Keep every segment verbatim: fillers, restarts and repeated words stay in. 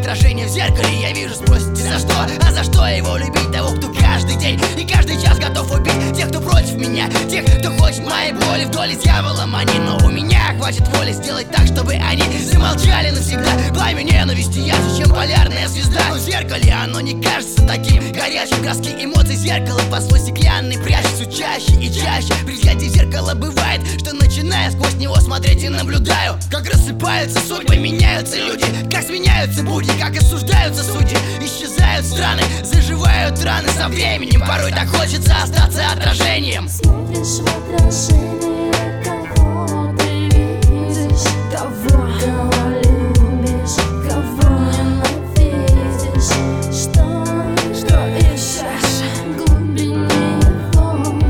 отражение в зеркале я вижу, спросите за что? А за что его любить? Того, кто каждый день и каждый час готов убить тех, кто против меня, тех, кто хочет моей боли. В доле с дьяволом они, но у меня хватит воли сделать так, чтобы они замолчали навсегда. Пламя ненависти ярче, чем полярная звезда. Но в зеркале оно не кажется таким горячим. Краски эмоций зеркало под слой стеклянный прячет все чаще и чаще. При взгляде в зеркало бывает, что начиная сквозь него смотреть и наблюдаю, как рассыпаются судьбы, меняются люди, как сменяются будни, как осуждаются судьи. Исчезают страны, заживают раны со временем. Порой так хочется остаться отражением. Смотришь в отражение, кого ты видишь, того, кого любишь, кого ненавидишь. Что, что ищешь в глубине его,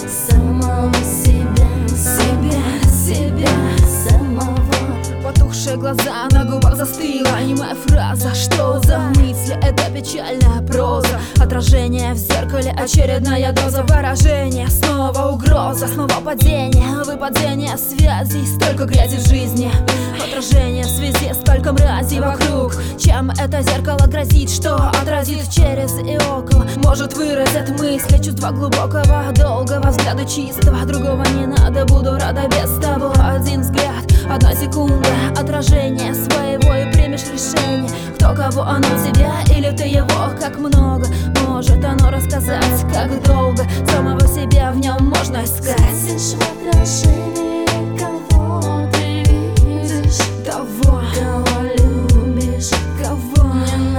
самого себя, себя, себя самого. Потухшие глаза, на губах застыла немая фраза. Что за мысли? Это печальная проза. Отражение в зеркале, очередная доза выражения. Снова угроза, снова падение, выпадение связей. Столько грязи в жизни, отражение в связи, столько мрази вокруг. Чем это зеркало грозит? Что отразит через и около? Может выразит мысли, чувства глубокого, долгого взгляда чистого. Другого не надо, буду рада без того. Один взгляд, одна секунда, отражение своего и примешь решение. Кто кого, оно тебя или ты его? Как много может оно рассказать, как долго самого себя в нем можно искать. Смотришь в отражение, кого ты видишь, Того, кого любишь, кого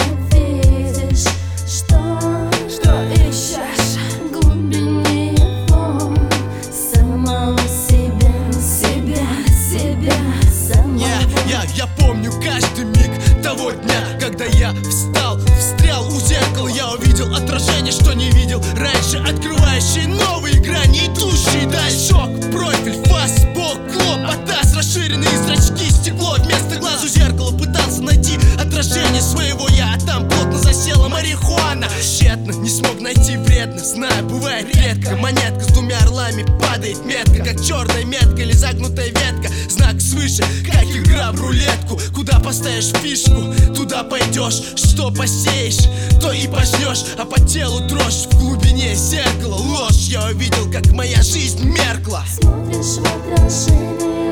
ненавидишь. Что, что ищешь в глубине его, самого себя, себя, себя самого. Я, я, я помню каждый миг того дня, когда я встал, встрял у зеркала. Я увидел отражение, что не видел раньше, открывающие новые грани, идущие дальше. Шок, профиль, фас, бок, лоб, атас, расширенные зрачки, стекло. Вместо глаз у зеркала пытался найти отражение своего я, а там плотно засела марихуана. Тщетно, не смог найти, вредно, знаю, бывает редко. Монетка с двумя орлами падает метко, как черная метка или загнутая ветка. Знак свыше, как игра в рулетку. Куда поставишь фишку, туда пойдешь. Что посеешь, то и пожнешь. А по телу дрожь, в глубине зеркала ложь. Я увидел, как моя жизнь меркла. Смотришь в отражение,